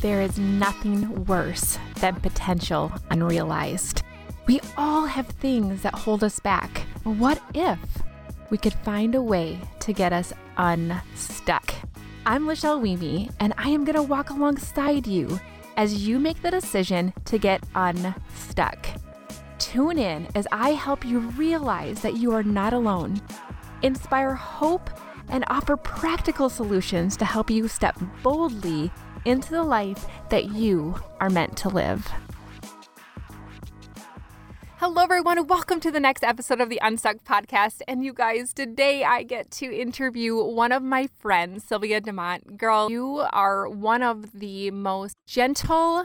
There is nothing worse than potential unrealized. We all have things that hold us back. What if we could find a way to get us unstuck? I'm Lachelle Weemy, and I am going to walk alongside you as you make the decision to get unstuck. Tune in as I help you realize that you are not alone, inspire hope, and offer practical solutions to help you step boldly into the life that you are meant to live. Hello, everyone. Welcome to the next episode of the Unstuck Podcast. And you guys, today I get to interview one of my friends, Sylvia DeMont. Girl, you are one of the most gentle,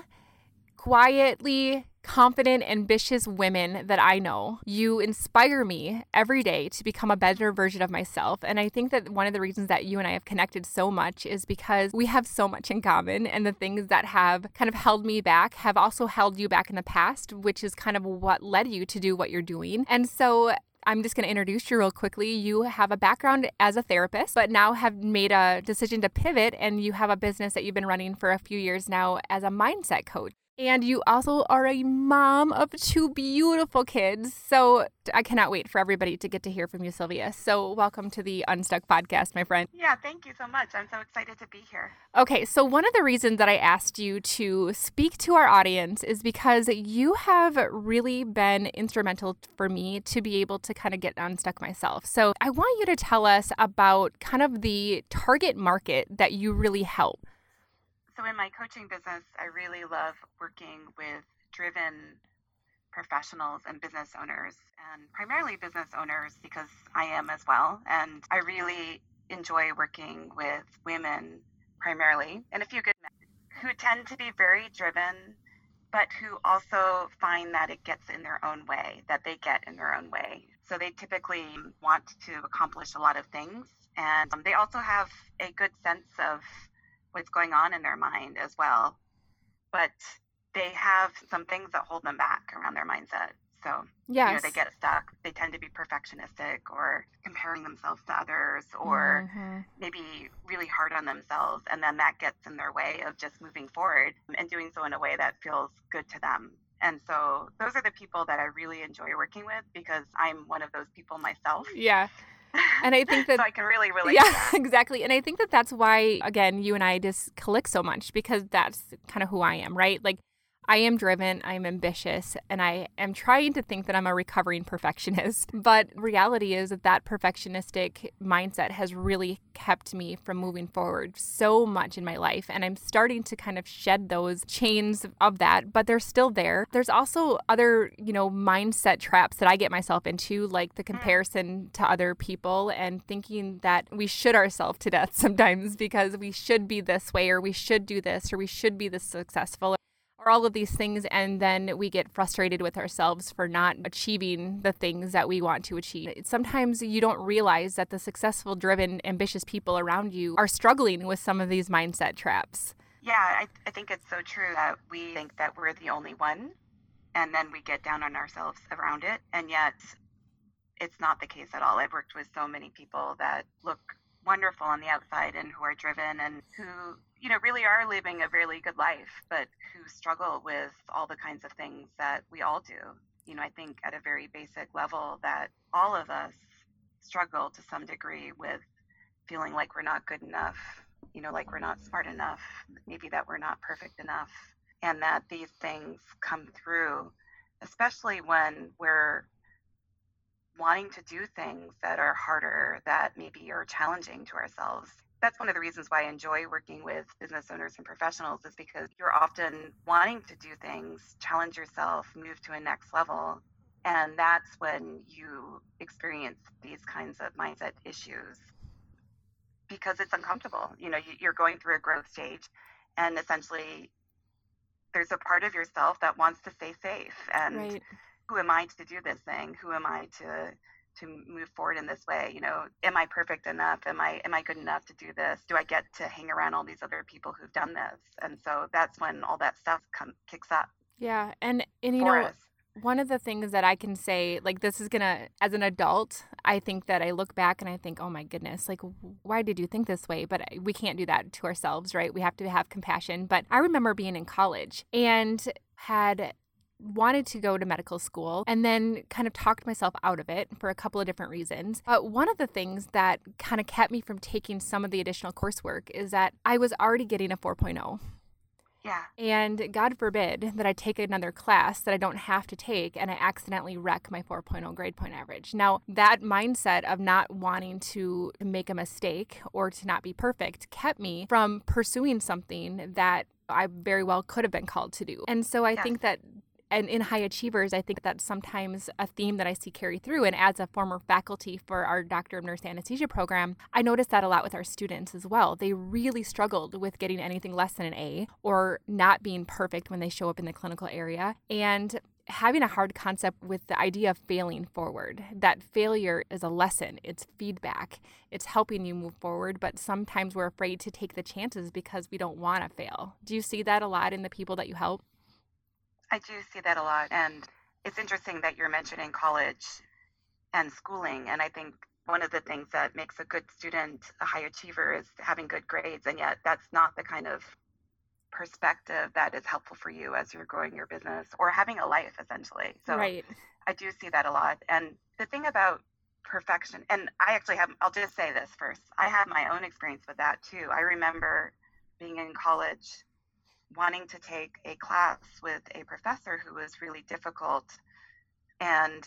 quietly confident, ambitious women that I know. You inspire me every day to become a better version of myself. And I think that one of the reasons that you and I have connected so much is because we have so much in common, and the things that have kind of held me back have also held you back in the past, which is kind of what led you to do what you're doing. And so I'm just going to introduce you real quickly. You have a background as a therapist, but now have made a decision to pivot, and you have a business that you've been running for a few years now as a mindset coach. And you also are a mom of two beautiful kids. So I cannot wait for everybody to get to hear from you, Sylvia. So welcome to the Unstuck Podcast, my friend. Yeah, thank you so much. I'm so excited to be here. Okay, so one of the reasons that I asked you to speak to our audience is because you have really been instrumental for me to be able to kind of get unstuck myself. So I want you to tell us about kind of the target market that you really help. So in my coaching business, I really love working with driven professionals and business owners, and primarily business owners because I am as well. And I really enjoy working with women primarily, and a few good men who tend to be very driven, but who also find that it gets in their own way, that they get in their own way. So they typically want to accomplish a lot of things, and they also have a good sense of what's going on in their mind as well, but they have some things that hold them back around their mindset. So yes, they get stuck. They tend to be perfectionistic or comparing themselves to others, or maybe really hard on themselves, and then that gets in their way of just moving forward and doing so in a way that feels good to them. And so those are the people that I really enjoy working with, because I'm one of those people myself. Yeah. And I think that so I can really relate to that. Exactly. And I think that that's why, again, you and I just click so much, because that's kind of who I am, right? Like, I am driven, I'm ambitious, and I am trying to think that I'm a recovering perfectionist. But reality is that perfectionistic mindset has really kept me from moving forward so much in my life. And I'm starting to kind of shed those chains of that, but they're still there. There's also other, mindset traps that I get myself into, like the comparison to other people and thinking that we should ourselves to death sometimes because we should be this way, or we should do this, or we should be this successful, or all of these things, and then we get frustrated with ourselves for not achieving the things that we want to achieve. Sometimes you don't realize that the successful, driven, ambitious people around you are struggling with some of these mindset traps. Yeah, I think it's so true that we think that we're the only one, and then we get down on ourselves around it, and yet it's not the case at all. I've worked with so many people that look wonderful on the outside and who are driven and who really are living a really good life, but who struggle with all the kinds of things that we all do. I think at a very basic level that all of us struggle to some degree with feeling like we're not good enough, like we're not smart enough, maybe that we're not perfect enough, and that these things come through, especially when we're wanting to do things that are harder, that maybe are challenging to ourselves. That's one of the reasons why I enjoy working with business owners and professionals, is because you're often wanting to do things, challenge yourself, move to a next level. And that's when you experience these kinds of mindset issues, because it's uncomfortable. You're going through a growth stage, and essentially there's a part of yourself that wants to stay safe. And right. Who am I to do this thing? Who am I to move forward in this way? Am I perfect enough? Am I good enough to do this? Do I get to hang around all these other people who've done this? And so that's when all that stuff kicks up. Yeah. And for us. One of the things that I can say, like this is gonna, as an adult, I think that I look back and I think, oh my goodness, like why did you think this way? But we can't do that to ourselves, right? We have to have compassion. But I remember being in college and had wanted to go to medical school and then kind of talked myself out of it for a couple of different reasons. But one of the things that kind of kept me from taking some of the additional coursework is that I was already getting a 4.0. Yeah. And God forbid that I take another class that I don't have to take and I accidentally wreck my 4.0 grade point average. Now, that mindset of not wanting to make a mistake or to not be perfect kept me from pursuing something that I very well could have been called to do. And so I think that and in high achievers, I think that's sometimes a theme that I see carry through. And as a former faculty for our Doctor of Nurse Anesthesia program, I noticed that a lot with our students as well. They really struggled with getting anything less than an A or not being perfect when they show up in the clinical area. And having a hard concept with the idea of failing forward, that failure is a lesson, it's feedback, it's helping you move forward, but sometimes we're afraid to take the chances because we don't want to fail. Do you see that a lot in the people that you help? I do see that a lot. And it's interesting that you're mentioning college and schooling. And I think one of the things that makes a good student a high achiever is having good grades. And yet that's not the kind of perspective that is helpful for you as you're growing your business or having a life, essentially. So Right. I do see that a lot. And the thing about perfection, and I actually have, I'll just say this first. I have my own experience with that too. I remember being in college wanting to take a class with a professor who was really difficult. And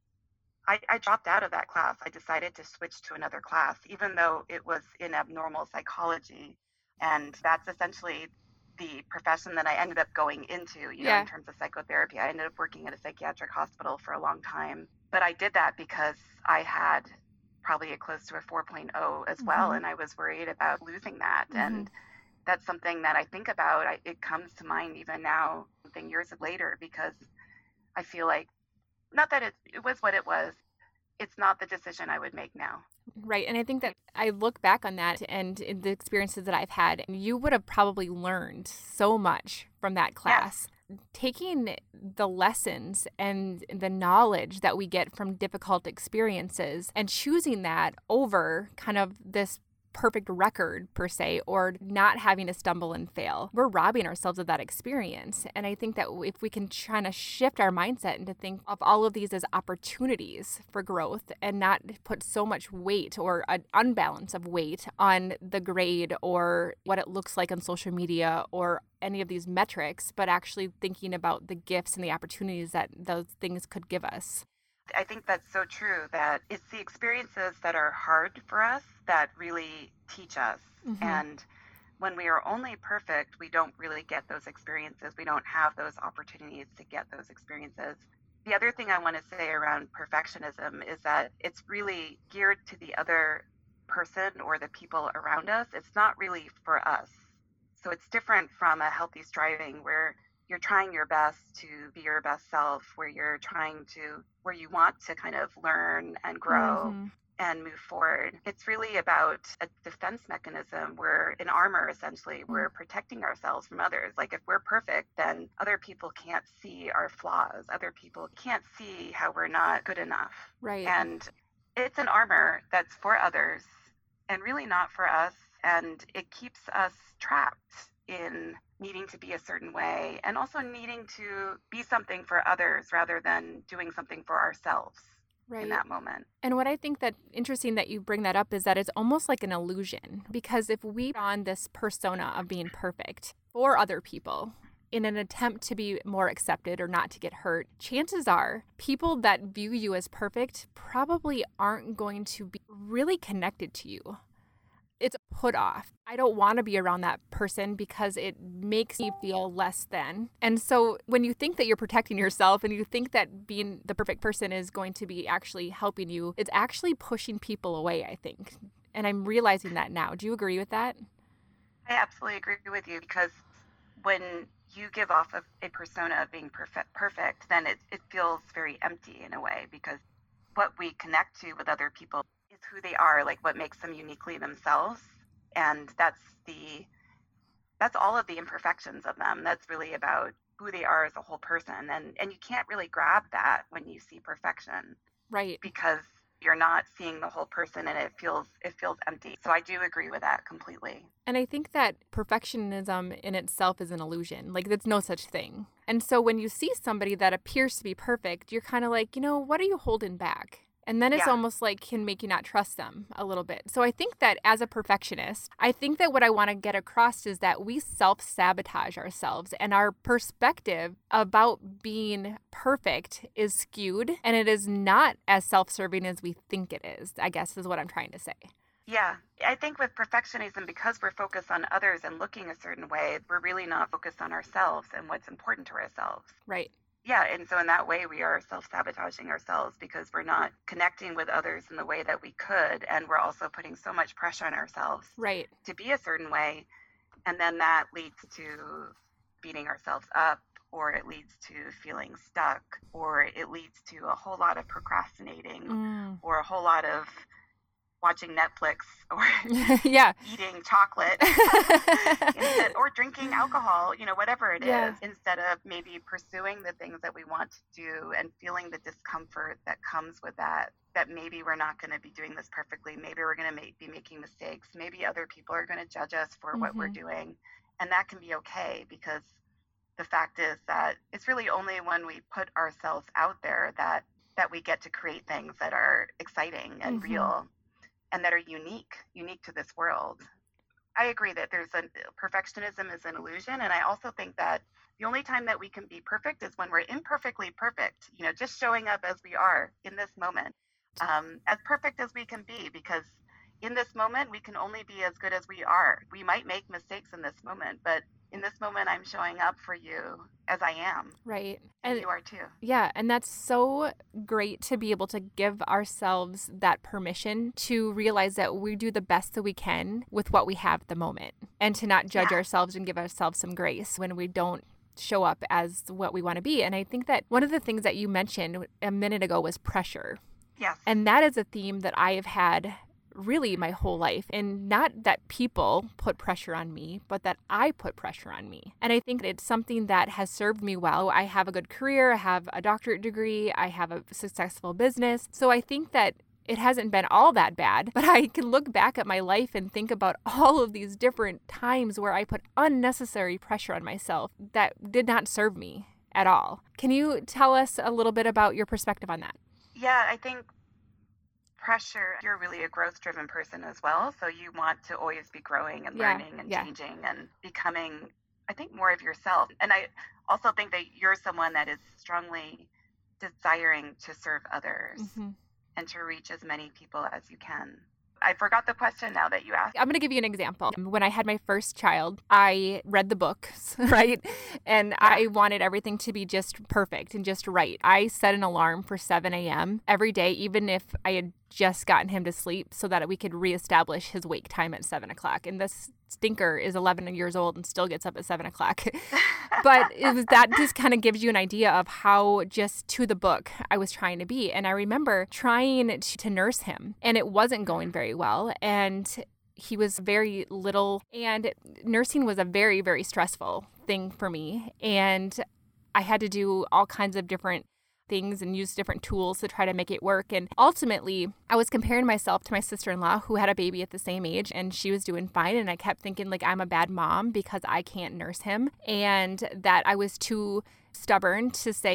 I dropped out of that class. I decided to switch to another class, even though it was in abnormal psychology. And that's essentially the profession that I ended up going into, in terms of psychotherapy. I ended up working at a psychiatric hospital for a long time. But I did that because I had probably close to a 4.0 as well. And I was worried about losing that. And that's something that I think about. It comes to mind even now, something years later, because I feel like, not that it was what it was, it's not the decision I would make now. Right. And I think that I look back on that and in the experiences that I've had, you would have probably learned so much from that class. Yes. Taking the lessons and the knowledge that we get from difficult experiences and choosing that over kind of this perfect record per se, or not having to stumble and fail. We're robbing ourselves of that experience. And I think that if we can try to shift our mindset and to think of all of these as opportunities for growth and not put so much weight or an unbalance of weight on the grade or what it looks like on social media or any of these metrics, but actually thinking about the gifts and the opportunities that those things could give us. I think that's so true, that it's the experiences that are hard for us that really teach us. And when we are only perfect, we don't really get those experiences. We don't have those opportunities to get those experiences. The other thing I want to say around perfectionism is that it's really geared to the other person or the people around us. It's not really for us. So it's different from a healthy striving where you're trying your best to be your best self, where you want to kind of learn and grow and move forward. It's really about a defense mechanism. We're in armor, essentially. We're protecting ourselves from others. Like if we're perfect, then other people can't see our flaws. Other people can't see how we're not good enough. Right. And it's an armor that's for others and really not for us. And it keeps us trapped in needing to be a certain way and also needing to be something for others rather than doing something for ourselves in that moment. And what I think that interesting that you bring that up is that it's almost like an illusion, because if we are on this persona of being perfect for other people in an attempt to be more accepted or not to get hurt, chances are people that view you as perfect probably aren't going to be really connected to you. It's put off. I don't want to be around that person because it makes me feel less than. And so when you think that you're protecting yourself and you think that being the perfect person is going to be actually helping you, it's actually pushing people away, I think. And I'm realizing that now. Do you agree with that? I absolutely agree with you, because when you give off a persona of being perfect, then it feels very empty in a way, because what we connect to with other people is who they are, like what makes them uniquely themselves. And that's all of the imperfections of them. That's really about who they are as a whole person. And you can't really grab that when you see perfection. Right. Because you're not seeing the whole person, and it feels empty. So I do agree with that completely. And I think that perfectionism in itself is an illusion. Like, there's no such thing. And so when you see somebody that appears to be perfect, you're kind of like, what are you holding back? And then it's almost like can make you not trust them a little bit. So I think that as a perfectionist, I think that what I want to get across is that we self-sabotage ourselves, and our perspective about being perfect is skewed, and it is not as self-serving as we think it is, I guess is what I'm trying to say. Yeah, I think with perfectionism, because we're focused on others and looking a certain way, we're really not focused on ourselves and what's important to ourselves. Right. Yeah, and so in that way, we are self-sabotaging ourselves because we're not connecting with others in the way that we could, and we're also putting so much pressure on ourselves to be a certain way, and then that leads to beating ourselves up, or it leads to feeling stuck, or it leads to a whole lot of procrastinating, or a whole lot of watching Netflix or eating chocolate or drinking alcohol, whatever it is, instead of maybe pursuing the things that we want to do and feeling the discomfort that comes with that maybe we're not going to be doing this perfectly. Maybe we're going to be making mistakes. Maybe other people are going to judge us for what we're doing. And that can be okay, because the fact is that it's really only when we put ourselves out there that we get to create things that are exciting and real, and that are unique to this world. I agree that perfectionism is an illusion. And I also think that the only time that we can be perfect is when we're imperfectly perfect, just showing up as we are in this moment, as perfect as we can be, because in this moment, we can only be as good as we are. We might make mistakes in this moment, but in this moment, I'm showing up for you as I am. Right. And you are too. Yeah. And that's so great to be able to give ourselves that permission to realize that we do the best that we can with what we have at the moment, and to not judge ourselves and give ourselves some grace when we don't show up as what we want to be. And I think that one of the things that you mentioned a minute ago was pressure. Yes. And that is a theme that I have had really my whole life, and not that people put pressure on me, but that I put pressure on me. And I think it's something that has served me well. I have a good career, I have a doctorate degree, I have a successful business. So I think that it hasn't been all that bad, but I can look back at my life and think about all of these different times where I put unnecessary pressure on myself that did not serve me at all. Can you tell us a little bit about your perspective on that? Yeah, I think pressure, you're really a growth-driven person as well. So you want to always be growing and learning and changing and becoming, I think, more of yourself. And I also think that you're someone that is strongly desiring to serve others and to reach as many people as you can. I forgot the question now that you asked. I'm going to give you an example. When I had my first child, I read the books, right? And I wanted everything to be just perfect and just right. I set an alarm for 7 a.m. every day, even if I had just gotten him to sleep, so that we could reestablish his wake time at 7 o'clock. And this stinker is 11 years old and still gets up at 7 o'clock. But that just kind of gives you an idea of how just to the book I was trying to be. And I remember trying to nurse him, and it wasn't going very well. And he was very little, and nursing was a very, very stressful thing for me. And I had to do all kinds of different things and use different tools to try to make it work. And ultimately, I was comparing myself to my sister-in-law who had a baby at the same age, and she was doing fine. And I kept thinking like I'm a bad mom because I can't nurse him, and that I was too stubborn to say,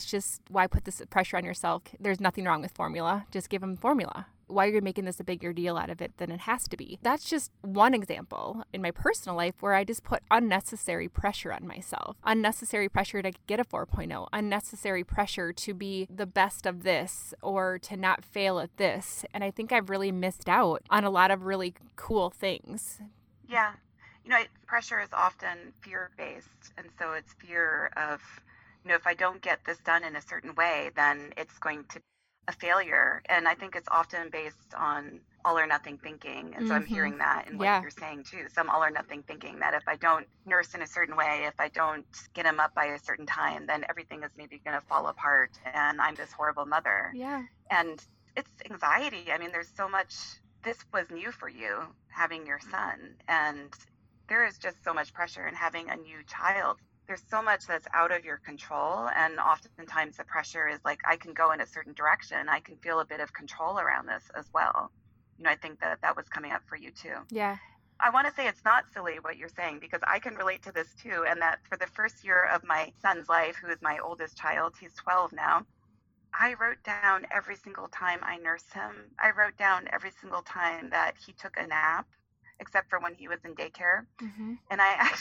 why put this pressure on yourself? There's nothing wrong with formula. Just give him formula. Why are you making this a bigger deal out of it than it has to be? That's just one example in my personal life where I just put unnecessary pressure on myself. Unnecessary pressure to get a 4.0. Unnecessary pressure to be the best of this or to not fail at this. And I think I've really missed out on a lot of really cool things. Yeah. Pressure is often fear-based. And so it's fear of, if I don't get this done in a certain way, then it's going to a failure. And I think it's often based on all or nothing thinking. And so I'm hearing that in what you're saying too, some all or nothing thinking, that if I don't nurse in a certain way, if I don't get him up by a certain time, then everything is maybe going to fall apart and I'm this horrible mother. Yeah. And it's anxiety. I mean, there's so much, this was new for you, having your son. And there is just so much pressure in having a new child. there's so much that's out of your control. And oftentimes the pressure is like, I can go in a certain direction. I can feel a bit of control around this as well. I think that that was coming up for you too. Yeah. I want to say it's not silly what you're saying, because I can relate to this too. And that for the first year of my son's life, who is my oldest child, he's 12 now, I wrote down every single time I nursed him. I wrote down every single time that he took a nap, except for when he was in daycare. Mm-hmm. And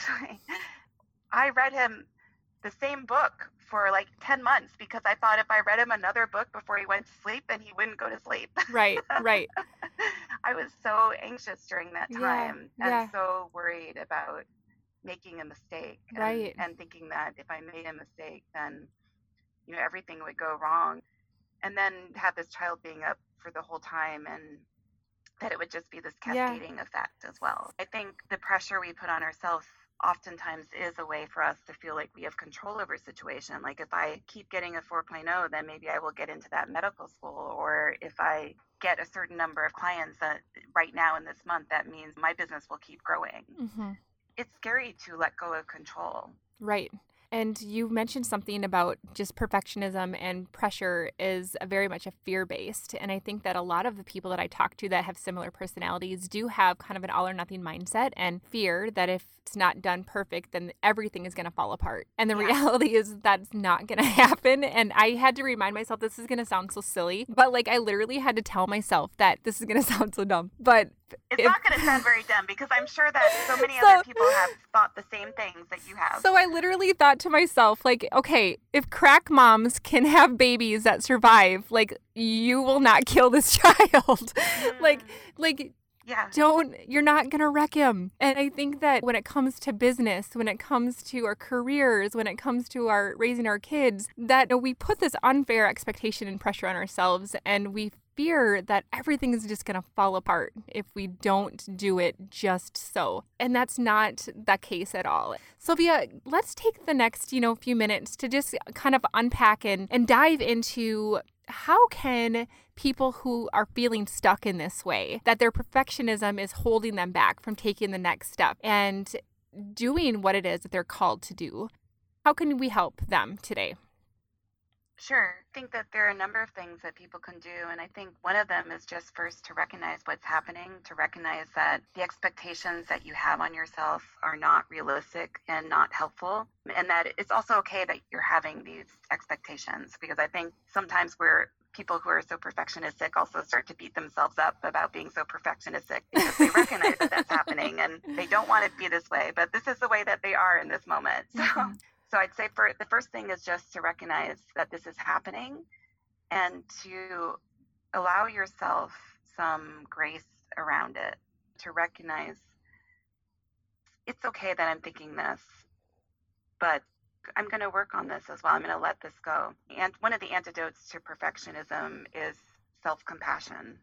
I read him the same book for like 10 months, because I thought if I read him another book before he went to sleep, then he wouldn't go to sleep. Right. I was so anxious during that time, Yeah. and so worried about making a mistake, Right. and thinking that if I made a mistake, then everything would go wrong. And then have this child being up for the whole time, and that it would just be this cascading effect as well. I think the pressure we put on ourselves oftentimes is a way for us to feel like we have control over a situation. Like if I keep getting a 4.0, then maybe I will get into that medical school. Or if I get a certain number of clients that right now in this month, that means my business will keep growing. Mm-hmm. It's scary to let go of control. Right. And you mentioned something about just perfectionism, and pressure is very much a fear-based. And I think that a lot of the people that I talk to that have similar personalities do have kind of an all or nothing mindset, and fear that if it's not done perfect, then everything is going to fall apart. And the reality is that's not going to happen. And I had to remind myself, this is going to sound so silly, but like I literally had to tell myself that this is going to sound so dumb. But it's not going to sound very dumb, because I'm sure that so many other people have thought the same things that you have. So I literally thought to myself, like, okay, if crack moms can have babies that survive, like, you will not kill this child. Like, yeah. You're not going to wreck him. And I think that when it comes to business, when it comes to our careers, when it comes to our raising our kids, that we put this unfair expectation and pressure on ourselves, and we fear that everything is just going to fall apart if we don't do it just so. And that's not the case at all. Sylvia, let's take the next, few minutes to just kind of unpack and dive into how can people who are feeling stuck in this way, that their perfectionism is holding them back from taking the next step and doing what it is that they're called to do, how can we help them today? Sure. I think that there are a number of things that people can do. And I think one of them is just first to recognize what's happening, to recognize that the expectations that you have on yourself are not realistic and not helpful. And that it's also okay that you're having these expectations, because I think sometimes people who are so perfectionistic also start to beat themselves up about being so perfectionistic, because they recognize that that's happening and they don't want it to be this way, but this is the way that they are in this moment. So I'd say the first thing is just to recognize that this is happening, and to allow yourself some grace around it, to recognize it's okay that I'm thinking this, but I'm going to work on this as well. I'm going to let this go. And one of the antidotes to perfectionism is self-compassion.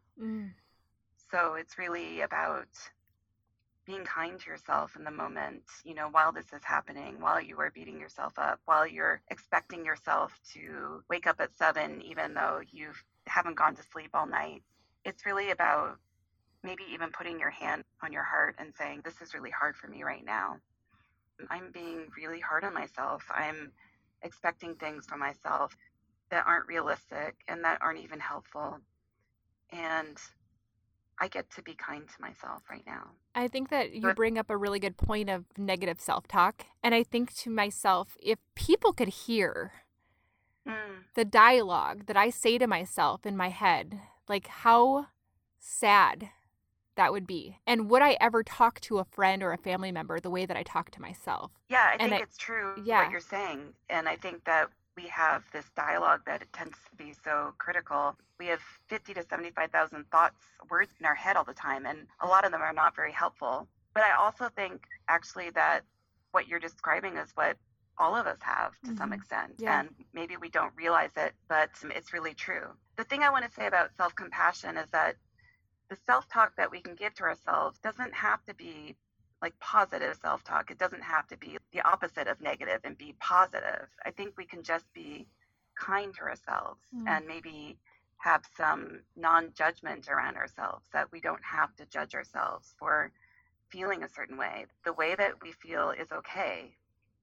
So it's really about being kind to yourself in the moment, while this is happening, while you are beating yourself up, while you're expecting yourself to wake up at 7, even though you haven't gone to sleep all night. It's really about maybe even putting your hand on your heart and saying, this is really hard for me right now. I'm being really hard on myself. I'm expecting things from myself that aren't realistic and that aren't even helpful. And I get to be kind to myself right now. I think that you bring up a really good point of negative self-talk. And I think to myself, if people could hear the dialogue that I say to myself in my head, like how sad that would be. And would I ever talk to a friend or a family member the way that I talk to myself? Yeah, I think it's true what you're saying. And I think that we have this dialogue that it tends to be so critical. We have 50 to 75,000 words in our head all the time, and a lot of them are not very helpful. But I also think actually that what you're describing is what all of us have to some extent. Yeah. And maybe we don't realize it, but it's really true. The thing I want to say about self-compassion is that the self-talk that we can give to ourselves doesn't have to be like positive self-talk. It doesn't have to be the opposite of negative and be positive. I think we can just be kind to ourselves and maybe have some non-judgment around ourselves, that we don't have to judge ourselves for feeling a certain way. The way that we feel is okay.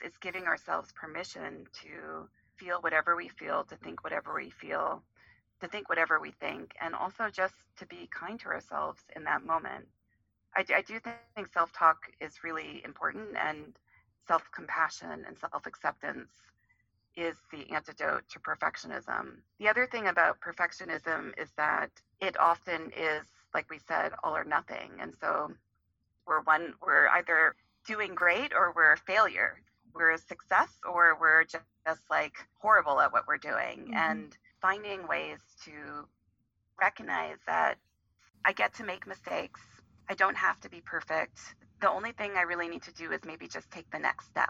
it's giving ourselves permission to feel whatever we feel, to think whatever we feel, to think whatever we think, and also just to be kind to ourselves in that moment. I do think self talk is really important, and self compassion and self acceptance is the antidote to perfectionism. The other thing about perfectionism is that it often is, like we said, all or nothing. And so we're either doing great or we're a failure. We're a success or we're just like horrible at what we're doing. Mm-hmm. And finding ways to recognize that I get to make mistakes. I don't have to be perfect. The only thing I really need to do is maybe just take the next step.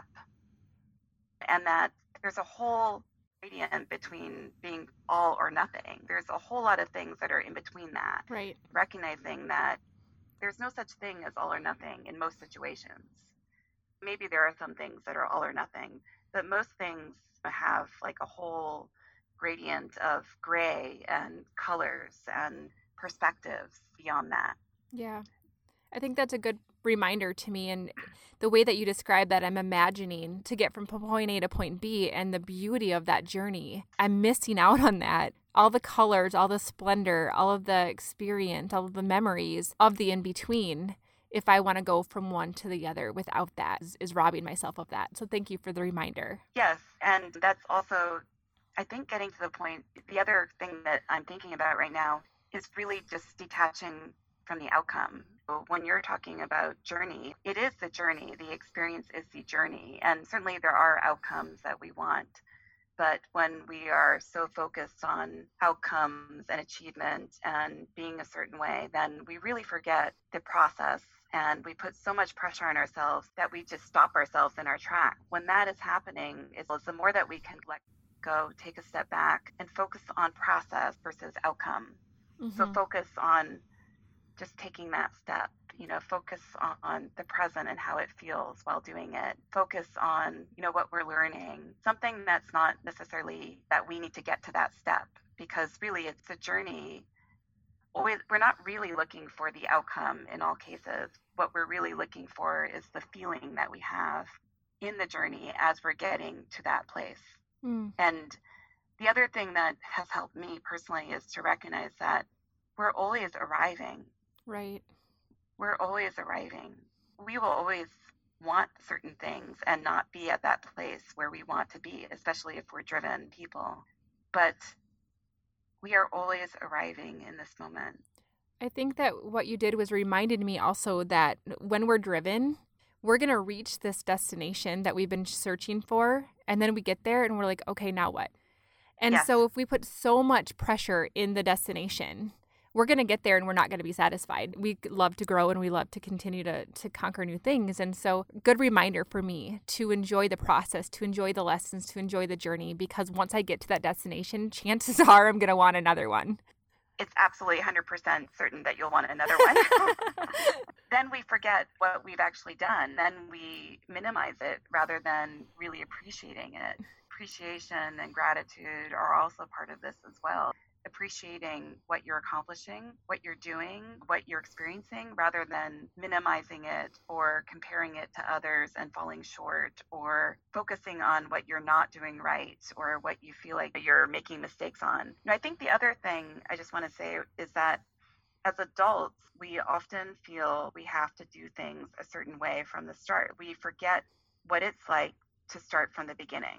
And that there's a whole gradient between being all or nothing. There's a whole lot of things that are in between that. Right. Recognizing that there's no such thing as all or nothing in most situations. Maybe there are some things that are all or nothing, but most things have like a whole gradient of gray and colors and perspectives beyond that. Yeah. I think that's a good reminder to me. And the way that you describe that, I'm imagining to get from point A to point B and the beauty of that journey. I'm missing out on that. All the colors, all the splendor, all of the experience, all of the memories of the in-between, if I want to go from one to the other without that, is robbing myself of that. So thank you for the reminder. Yes, and that's also, I think, getting to the point. The other thing that I'm thinking about right now is really just detaching from the outcome. When you're talking about journey, it is the journey. The experience is the journey. And certainly there are outcomes that we want. But when we are so focused on outcomes and achievement and being a certain way, then we really forget the process, and we put so much pressure on ourselves that we just stop ourselves in our track. When that is happening, is the more that we can let go, take a step back, and focus on process versus outcome. Mm-hmm. So focus on just taking that step, focus on the present and how it feels while doing it. Focus on, what we're learning, something that's not necessarily that we need to get to that step, because really it's a journey. We're not really looking for the outcome in all cases. What we're really looking for is the feeling that we have in the journey as we're getting to that place. And the other thing that has helped me personally is to recognize that we're always arriving. Right. We're always arriving. We will always want certain things and not be at that place where we want to be, especially if we're driven people. But we are always arriving in this moment. I think that what you did was reminded me also that when we're driven, we're going to reach this destination that we've been searching for. And then we get there and we're like, okay, now what? And Yes. So if we put so much pressure in the destination, we're going to get there and we're not going to be satisfied. We love to grow and we love to continue to conquer new things. And so good reminder for me to enjoy the process, to enjoy the lessons, to enjoy the journey, because once I get to that destination, chances are I'm going to want another one. It's absolutely 100% certain that you'll want another one. Then we forget what we've actually done. Then we minimize it rather than really appreciating it. Appreciation and gratitude are also part of this as well. Appreciating what you're accomplishing, what you're doing, what you're experiencing, rather than minimizing it or comparing it to others and falling short, or focusing on what you're not doing right or what you feel like you're making mistakes on. I think the other thing I just want to say is that as adults, we often feel we have to do things a certain way from the start. We forget what it's like to start from the beginning.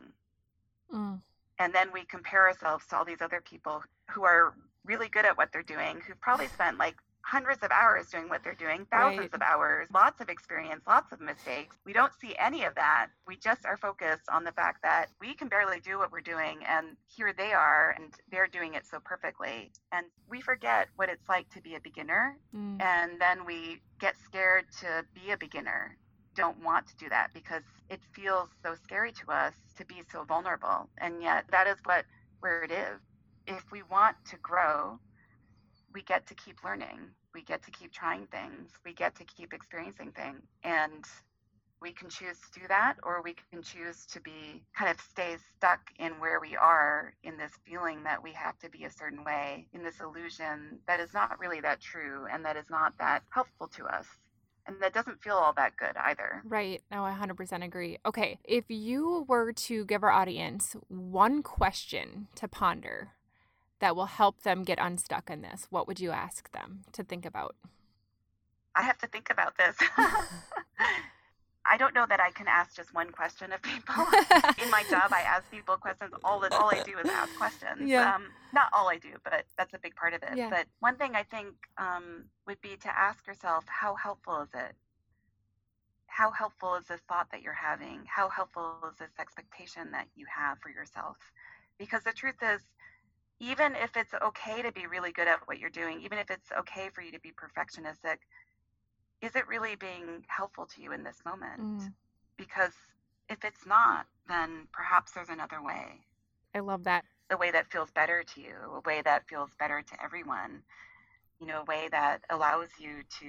And then we compare ourselves to all these other people who are really good at what they're doing, who've probably spent like hundreds of hours doing what they're doing, thousands of hours, lots of experience, lots of mistakes. We don't see any of that. We just are focused on the fact that we can barely do what we're doing, and here they are, and they're doing it so perfectly. And we forget what it's like to be a beginner, and then we get scared to be a beginner. Don't want to do that because it feels so scary to us to be so vulnerable. And yet that is where it is. If we want to grow, we get to keep learning. We get to keep trying things. We get to keep experiencing things. And we can choose to do that, or we can choose to be kind of stay stuck in where we are, in this feeling that we have to be a certain way, in this illusion that is not really that true and that is not that helpful to us. And that doesn't feel all that good either. Right. No, I 100% agree. Okay. If you were to give our audience one question to ponder that will help them get unstuck in this, what would you ask them to think about? I have to think about this. I don't know that I can ask just one question of people. In my job, I ask people questions. All I do is ask questions. Yeah. Not all I do, but that's a big part of it. Yeah. But one thing I think would be to ask yourself, how helpful is it? How helpful is this thought that you're having? How helpful is this expectation that you have for yourself? Because the truth is, even if it's okay to be really good at what you're doing, even if it's okay for you to be perfectionistic, is it really being helpful to you in this moment? Because if it's not, then perhaps there's another way. I love that. A way that feels better to you, a way that feels better to everyone, a way that allows you to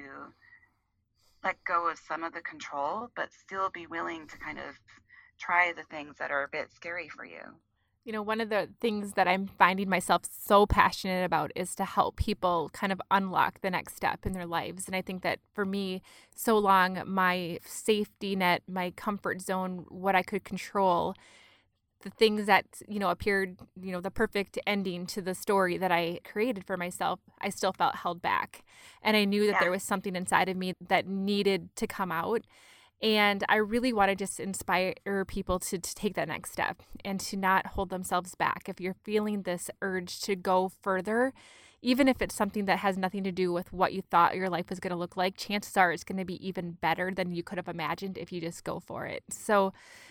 let go of some of the control, but still be willing to kind of try the things that are a bit scary for you. One of the things that I'm finding myself so passionate about is to help people kind of unlock the next step in their lives. And I think that for me, so long, my safety net, my comfort zone, what I could control, the things that, appeared, the perfect ending to the story that I created for myself, I still felt held back. And I knew that there was something inside of me that needed to come out. And I really want to just inspire people to take that next step and to not hold themselves back. If you're feeling this urge to go further, even if it's something that has nothing to do with what you thought your life was going to look like, chances are it's going to be even better than you could have imagined if you just go for it. So,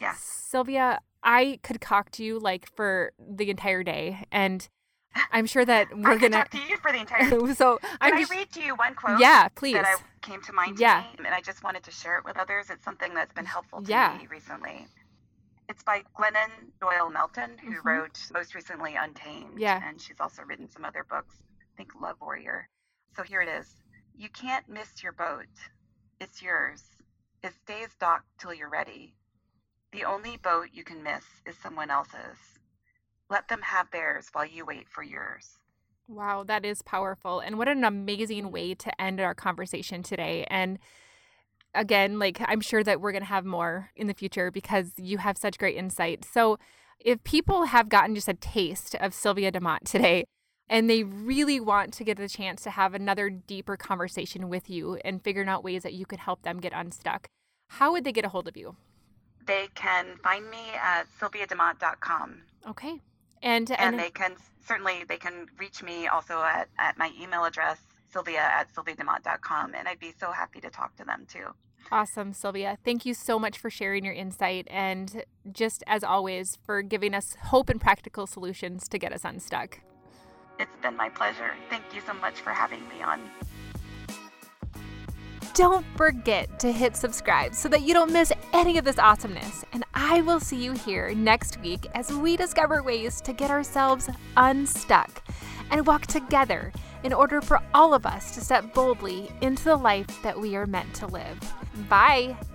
Sylvia, I could talk to you for the entire day, and I'm sure that we're going to talk to you for the entire day. So Can I read to you one quote? Yeah, please. That came to mind today, and I just wanted to share it with others. It's something that's been helpful to me recently. It's by Glennon Doyle Melton, who wrote most recently Untamed, and she's also written some other books, I think Love Warrior. So here it is. You can't miss your boat. It's yours. It stays docked till you're ready. The only boat you can miss is someone else's. Let them have theirs while you wait for yours. Wow, that is powerful. And what an amazing way to end our conversation today. And again, I'm sure that we're going to have more in the future because you have such great insight. So if people have gotten just a taste of Sylvia DeMont today and they really want to get the chance to have another deeper conversation with you and figuring out ways that you could help them get unstuck, how would they get a hold of you? They can find me at sylviademont.com. Okay. And they can reach me also at my email address, sylvia@sylviademont.com, and I'd be so happy to talk to them too. Awesome, Sylvia. Thank you so much for sharing your insight and just as always for giving us hope and practical solutions to get us unstuck. It's been my pleasure. Thank you so much for having me on. Don't forget to hit subscribe so that you don't miss any of this awesomeness. And I will see you here next week as we discover ways to get ourselves unstuck and walk together in order for all of us to step boldly into the life that we are meant to live. Bye.